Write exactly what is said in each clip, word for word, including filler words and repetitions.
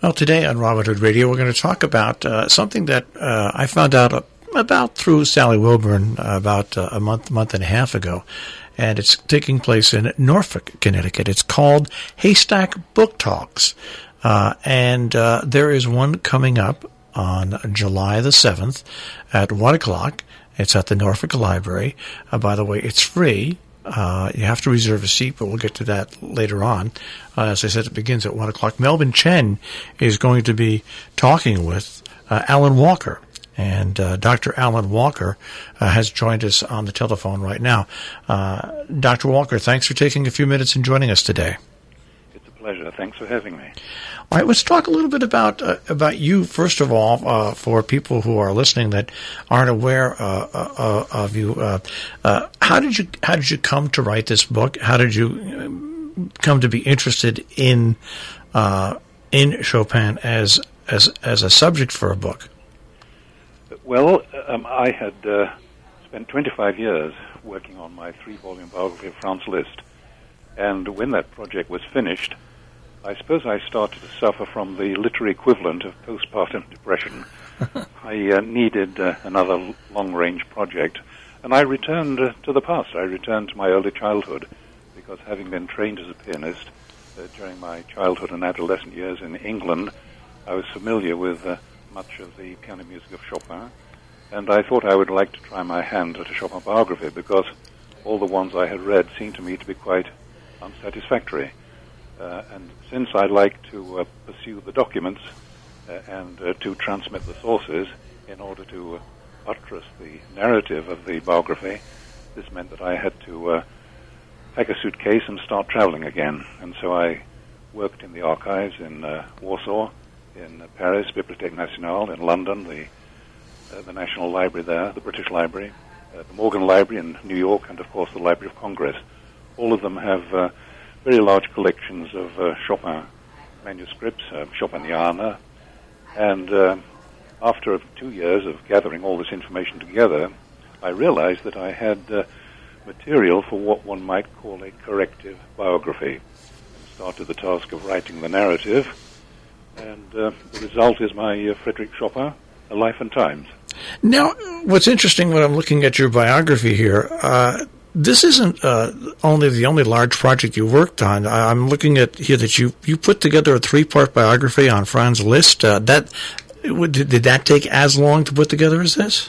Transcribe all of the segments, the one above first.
Well, today on Robin Hood Radio, we're going to talk about uh, something that uh, I found out about through Sally Wilburn uh, about uh, a month, month and a half ago, and it's taking place in Norfolk, Connecticut. It's called Haystack Book Talks, uh, and uh, there is one coming up on July the seventh at one o'clock. It's at the Norfolk Library. Uh, by the way, it's free. Uh, you have to reserve a seat, but we'll get to that later on. Uh, as I said, it begins at one o'clock. Melvin Chen is going to be talking with uh, Alan Walker, and uh, Doctor Alan Walker uh, has joined us on the telephone right now. Uh, Doctor Walker, thanks for taking a few minutes and joining us today. It's a pleasure. Thanks for having me. All right, let's talk a little bit about uh, about you, first of all, uh, for people who are listening that aren't aware uh, uh, of you. Uh, uh, how did you how did you come to write this book? How did you come to be interested in uh, in Chopin as as as a subject for a book? Well, um, I had uh, spent twenty-five years working on my three-volume biography of Franz Liszt, and when that project was finished, I suppose I started to suffer from the literary equivalent of postpartum depression. I uh, needed uh, another long-range project, and I returned uh, to the past. I returned to my early childhood, because having been trained as a pianist uh, during my childhood and adolescent years in England, I was familiar with uh, much of the piano music of Chopin, and I thought I would like to try my hand at a Chopin biography, because all the ones I had read seemed to me to be quite unsatisfactory. Uh, and since I like to uh, pursue the documents uh, and uh, to transmit the sources in order to uh, buttress the narrative of the biography, this meant that I had to uh, pack a suitcase and start traveling again. And so I worked in the archives in uh, Warsaw, in uh, Paris, Bibliothèque Nationale, in London, the uh, the National Library there, the British Library, uh, the Morgan Library in New York, and of course the Library of Congress. All of them have uh, very large collections of uh, Chopin manuscripts, uh, Chopiniana, and uh, after two years of gathering all this information together, I realized that I had uh, material for what one might call a corrective biography. I started the task of writing the narrative, and uh, the result is my uh, Frédéric Chopin, A Life and Times. Now, what's interesting when I'm looking at your biography here, uh, this isn't uh, only the only large project you worked on. I'm looking at here that you, you put together a three-part biography on Franz Liszt. Uh, that did that take as long to put together as this?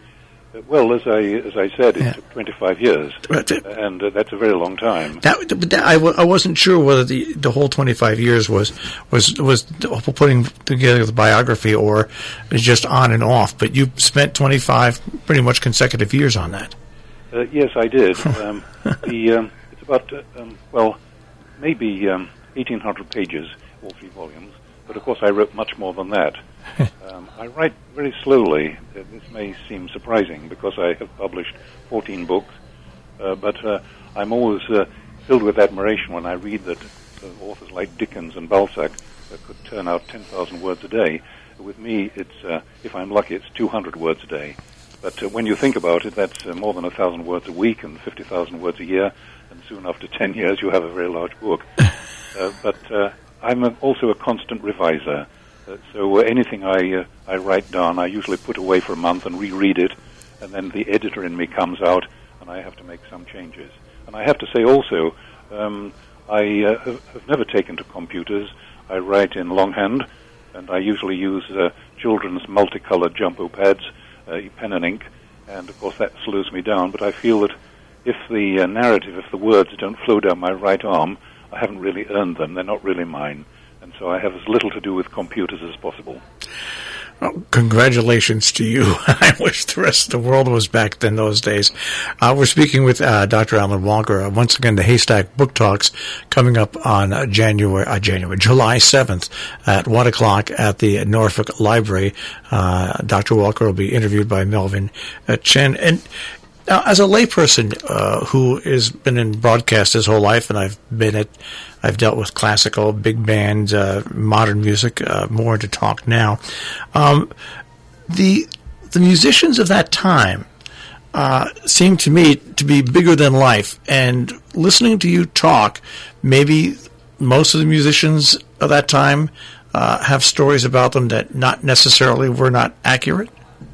Well, as I as I said, it yeah. took twenty-five years, and uh, that's a very long time. That, that, I, w- I wasn't sure whether the, the whole twenty-five years was was was putting together the biography or was just on and off. But you spent twenty-five pretty much consecutive years on that. Uh, yes, I did. um, the um, it's about uh, um, well, maybe um, eighteen hundred pages, all three volumes. But of course, I wrote much more than that. um, I write very slowly. Uh, this may seem surprising because I have published fourteen books, uh, but uh, I'm always uh, filled with admiration when I read that uh, authors like Dickens and Balzac uh, could turn out ten thousand words a day. With me, it's uh, if I'm lucky, it's two hundred words a day. But uh, when you think about it, that's uh, more than one thousand words a week and fifty thousand words a year, and soon after ten years you have a very large book. uh, but uh, I'm a, also a constant reviser, uh, so uh, anything I uh, I write down, I usually put away for a month and reread it, and then the editor in me comes out, and I have to make some changes. And I have to say also, um, I uh, have, have never taken to computers. I write in longhand, and I usually use uh, children's multicolored jumbo pads, Uh, pen and ink, and of course that slows me down, but I feel that if the uh, narrative, if the words don't flow down my right arm, I haven't really earned them. They're not really mine, and so I have as little to do with computers as possible. Well, congratulations to you. I wish the rest of the world was back in those days. Uh, we're speaking with uh, Doctor Alan Walker. Uh, once again, the Haystack Book Talks coming up on uh, January, uh, January, July seventh at one o'clock at the Norfolk Library. Uh, Doctor Walker will be interviewed by Melvin uh, Chen. And now, as a layperson uh, who has been in broadcast his whole life, and I've been at, I've dealt with classical, big band, uh, modern music, uh, more into talk now. Um, the the musicians of that time uh, seem to me to be bigger than life. And listening to you talk, maybe most of the musicians of that time uh, have stories about them that not necessarily were not accurate?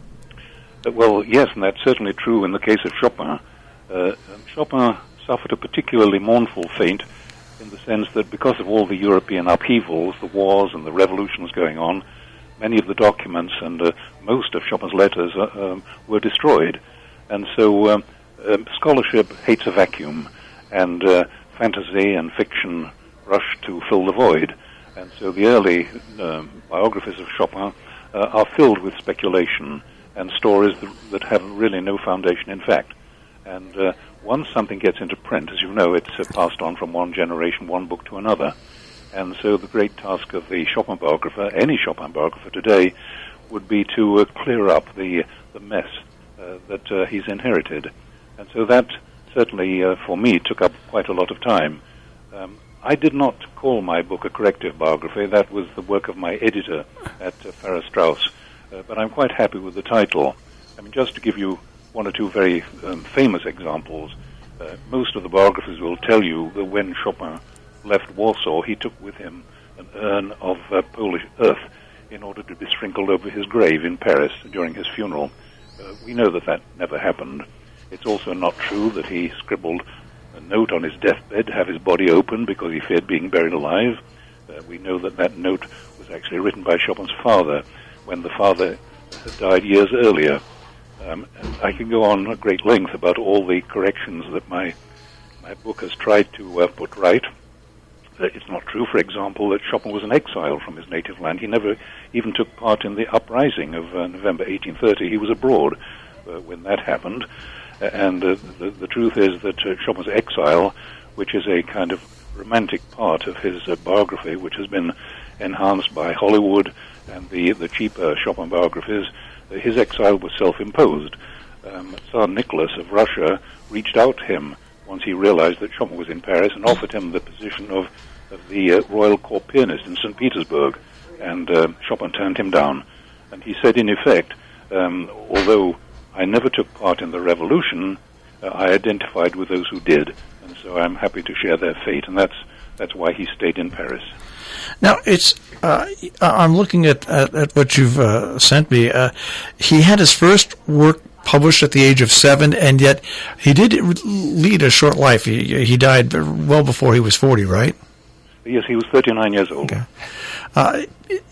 Well, yes, and that's certainly true in the case of Chopin. Uh, Chopin suffered a particularly mournful fate in the sense that because of all the European upheavals, the wars and the revolutions going on, many of the documents and uh, most of Chopin's letters uh, um, were destroyed. And so um, um, scholarship hates a vacuum, and uh, fantasy and fiction rush to fill the void. And so the early uh, biographies of Chopin uh, are filled with speculation and stories that, that have really no foundation in fact. And uh, once something gets into print, as you know, it's uh, passed on from one generation, one book to another. And so the great task of the Chopin biographer, any Chopin biographer today, would be to uh, clear up the the mess uh, that uh, he's inherited. And so that certainly, uh, for me, took up quite a lot of time. Um, I did not call my book a corrective biography. That was the work of my editor at uh, Farrar Straus. Uh, but I'm quite happy with the title. I mean, just to give you one or two very um, famous examples, uh, most of the biographers will tell you that when Chopin left Warsaw, he took with him an urn of uh, Polish earth in order to be sprinkled over his grave in Paris during his funeral. Uh, we know that that never happened. It's also not true that he scribbled a note on his deathbed to have his body opened because he feared being buried alive. Uh, we know that that note was actually written by Chopin's father when the father had died years earlier. Um, and I can go on at great length about all the corrections that my my book has tried to uh, put right. Uh, it's not true, for example, that Chopin was an exile from his native land. He never even took part in the uprising of uh, November eighteen thirty. He was abroad uh, when that happened. Uh, and uh, the, the truth is that uh, Chopin's exile, which is a kind of romantic part of his uh, biography, which has been enhanced by Hollywood and the, the cheaper Chopin biographies, uh, his exile was self-imposed. Um, Tsar Nicholas of Russia reached out to him once he realized that Chopin was in Paris and offered him the position of, of the uh, Royal Court pianist in Saint Petersburg. And uh, Chopin turned him down. And he said, in effect, um, although I never took part in the revolution, uh, I identified with those who did. And so I'm happy to share their fate. And that's that's why he stayed in Paris. Now, it's. Uh, I'm looking at, at, at what you've uh, sent me. Uh, he had his first work published at the age of seven, and yet he did lead a short life. He, he died well before he was forty, right? Yes, he was thirty-nine years old. Okay. Uh,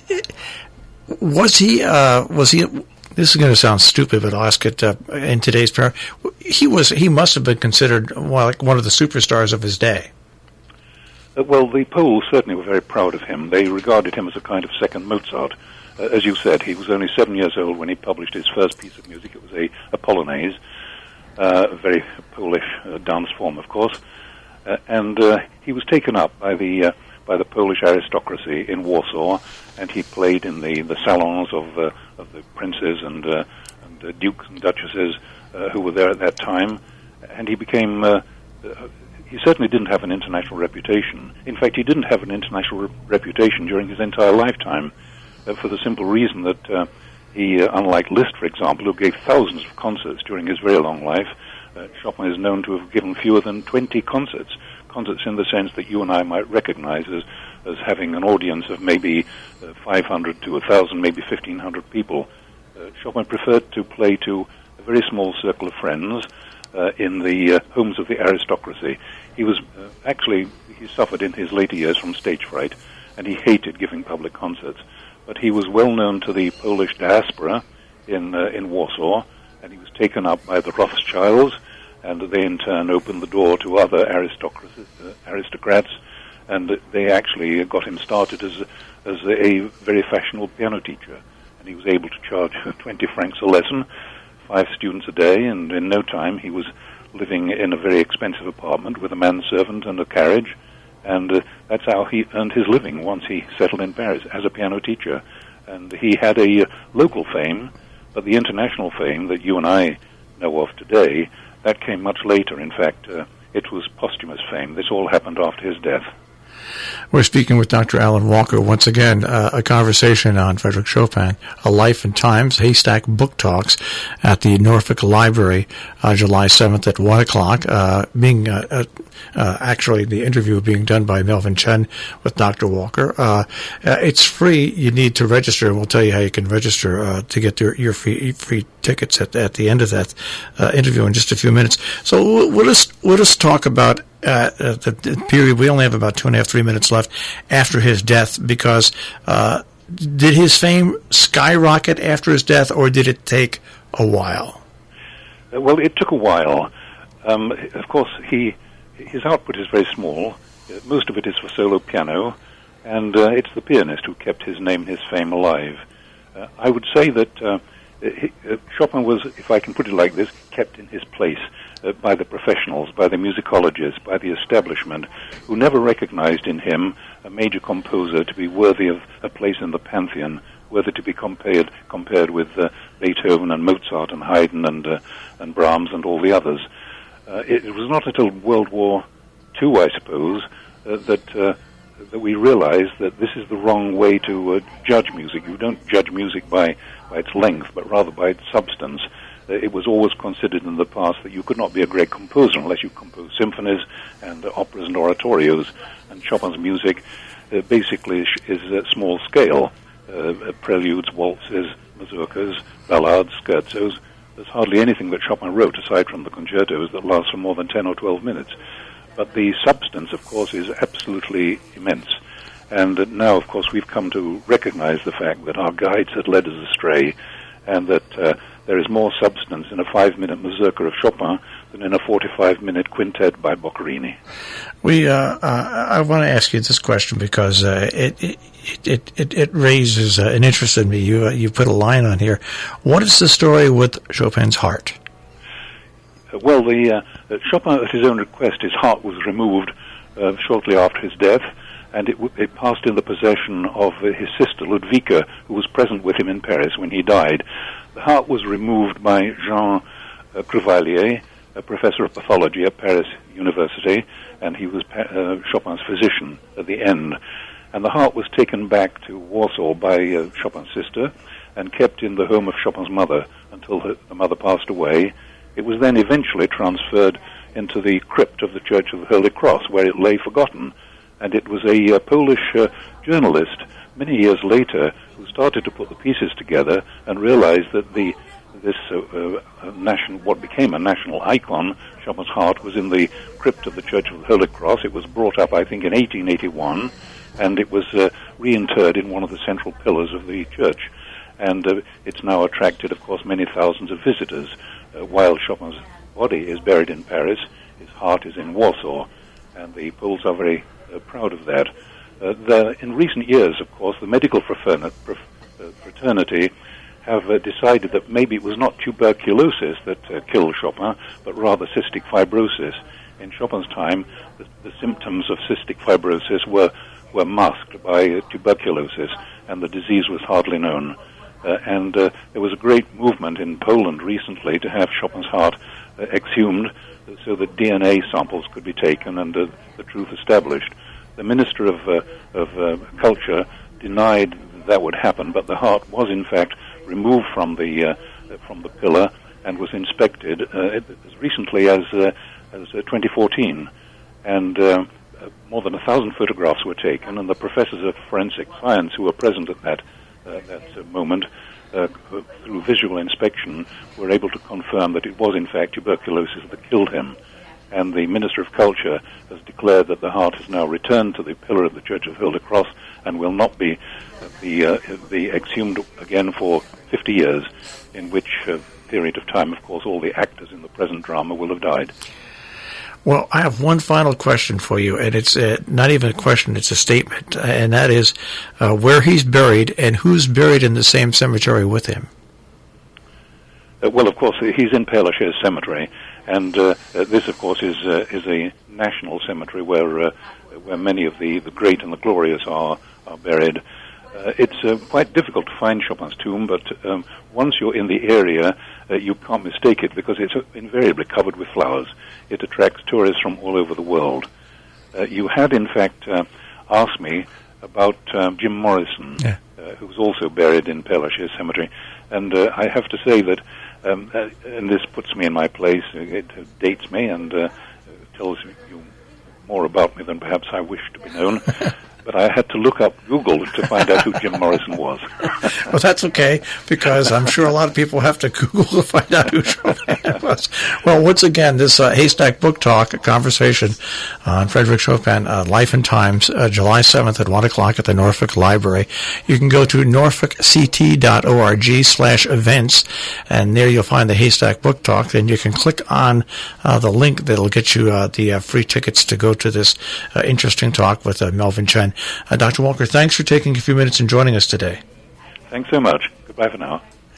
was he? Uh, was he? This is going to sound stupid, but I'll ask it uh, in today's term. He was. He must have been considered well, like one of the superstars of his day. Uh, well, the Poles certainly were very proud of him. They regarded him as a kind of second Mozart. Uh, as you said, he was only seven years old when he published his first piece of music. It was a, a polonaise, uh, a very Polish uh, dance form, of course. Uh, and uh, he was taken up by the uh, by the Polish aristocracy in Warsaw, and he played in the, the salons of uh, of the princes and, uh, and uh, dukes and duchesses uh, who were there at that time. And he became. Uh, uh, he certainly didn't have an international reputation. In fact, he didn't have an international re- reputation during his entire lifetime. Uh, for the simple reason that uh, he, uh, unlike Liszt, for example, who gave thousands of concerts during his very long life, uh, Chopin is known to have given fewer than twenty concerts. Concerts in the sense that you and I might recognize as, as having an audience of maybe uh, five hundred to one thousand, maybe fifteen hundred people. Uh, Chopin preferred to play to a very small circle of friends uh, in the uh, homes of the aristocracy. He was uh, actually, he suffered in his later years from stage fright, and he hated giving public concerts. But he was well known to the Polish diaspora in uh, in Warsaw, and he was taken up by the Rothschilds, and they in turn opened the door to other aristocrats, uh, aristocrats and they actually got him started as a, as a very fashionable piano teacher. And he was able to charge twenty francs a lesson, five students a day, and in no time he was living in a very expensive apartment with a manservant and a carriage. And uh, that's how he earned his living once he settled in Paris, as a piano teacher. And he had a uh, local fame, but the international fame that you and I know of today, that came much later. In fact, uh, it was posthumous fame. This all happened after his death. We're speaking with Doctor Alan Walker. Once again, uh, a conversation on Frederick Chopin, A Life and Times, Haystack Book Talks at the Norfolk Library, uh, July seventh at one o'clock. Uh, being uh, uh, uh, actually the interview being done by Melvin Chen with Doctor Walker. Uh, uh, it's free. You need to register, and we'll tell you how you can register uh, to get your, your free free tickets at, at the end of that uh, interview in just a few minutes. So we'll just we'll just talk about uh, the, the period. We only have about two and a half, three minutes left after his death, because uh, did his fame skyrocket after his death, or did it take a while? Uh, well, it took a while. Um, of course, he his output is very small. Uh, most of it is for solo piano, and uh, it's the pianist who kept his name, his fame alive. Uh, I would say that uh, he, uh, Chopin was, if I can put it like this, kept in his place uh, by the professionals, by the musicologists, by the establishment, who never recognized in him a major composer to be worthy of a place in the pantheon, worthy to be compared compared with uh, Beethoven and Mozart and Haydn and uh, and Brahms and all the others. Uh, it, it was not until World War Two, I suppose, uh, that uh, that we realized that this is the wrong way to uh, judge music. You don't judge music by, by its length, but rather by its substance. Uh, it was always considered in the past that you could not be a great composer unless you composed symphonies and uh, operas and oratorios. And Chopin's music uh, basically is uh, small scale. Uh, preludes, waltzes, mazurkas, ballades, scherzos. There's hardly anything that Chopin wrote, aside from the concertos, that lasts for more than ten or twelve minutes. But the substance, of course, is absolutely immense. And uh, now, of course, we've come to recognize the fact that our guides had led us astray, and that uh, there is more substance in a five-minute mazurka of Chopin than in a forty-five minute quintet by Boccherini. We, uh, uh, I want to ask you this question because uh, it, it it it it raises uh, an interest in me. You uh, you put a line on here. What is the story with Chopin's heart? Uh, well, the uh, uh, Chopin, at his own request, his heart was removed uh, shortly after his death, and it, w- it passed in the possession of uh, his sister Ludwika, who was present with him in Paris when he died. The heart was removed by Jean uh, Crevallier, a professor of pathology at Paris University, and he was uh, Chopin's physician at the end. And the heart was taken back to Warsaw by uh, Chopin's sister and kept in the home of Chopin's mother until her, the mother passed away. It was then eventually transferred into the crypt of the Church of the Holy Cross, where it lay forgotten. And it was a uh, Polish uh, journalist many years later who started to put the pieces together and realized that the this uh, uh, national, what became a national icon, Chopin's heart, was in the crypt of the Church of the Holy Cross. It was brought up, I think, in eighteen eighty-one, and it was uh, reinterred in one of the central pillars of the church. And uh, it's now attracted, of course, many thousands of visitors. Uh, while Chopin's body is buried in Paris, his heart is in Warsaw, and the Poles are very uh, proud of that. Uh, the, in recent years, of course, the medical fraternity, fraternity have uh, decided that maybe it was not tuberculosis that uh, killed Chopin, but rather cystic fibrosis. In Chopin's time, the, the symptoms of cystic fibrosis were, were masked by uh, tuberculosis, and the disease was hardly known. Uh, and uh, there was a great movement in Poland recently to have Chopin's heart uh, exhumed so that D N A samples could be taken and uh, the truth established. The Minister of, uh, of uh, Culture denied that would happen, but the heart was in fact removed from the uh, from the pillar and was inspected uh, as recently as uh, as uh, twenty fourteen, and uh, more than a thousand photographs were taken, and the professors of forensic science who were present at that uh, that uh, moment, uh, through visual inspection, were able to confirm that it was in fact tuberculosis that killed him. And the Minister of Culture has declared that the heart has now returned to the pillar of the Church of the Holy Cross and will not be uh, be, uh, be exhumed again for fifty years, in which uh, period of time, of course, all the actors in the present drama will have died. Well, I have one final question for you, and it's uh, not even a question, it's a statement, and that is uh, where he's buried and who's buried in the same cemetery with him. Uh, well, of course, he's in Père Lachaise Cemetery, and uh, uh, this, of course, is uh, is a national cemetery where uh, where many of the, the great and the glorious are, are buried. Uh, it's uh, quite difficult to find Chopin's tomb, but um, once you're in the area, uh, you can't mistake it because it's invariably covered with flowers. It attracts tourists from all over the world. Uh, you had, in fact, uh, asked me about um, Jim Morrison, yeah. uh, who was also buried in Père Lachaise Cemetery. And uh, I have to say that, um, uh, and this puts me in my place, it uh, dates me and uh, tells you more about me than perhaps I wish to be known. But I had to look up Google to find out who Jim Morrison was. Well, that's okay, because I'm sure a lot of people have to Google to find out who Chopin was. Well, once again, this uh, Haystack Book Talk, a conversation on Frederick Chopin, uh, Life and Times, uh, July seventh at one o'clock at the Norfolk Library. You can go to norfolk c t dot org slash events, and there you'll find the Haystack Book Talk. Then you can click on uh, the link that'll get you uh, the uh, free tickets to go to this uh, interesting talk with uh, Melvin Chen. Uh, Doctor Walker, thanks for taking a few minutes and joining us today. Thanks so much. Goodbye for now.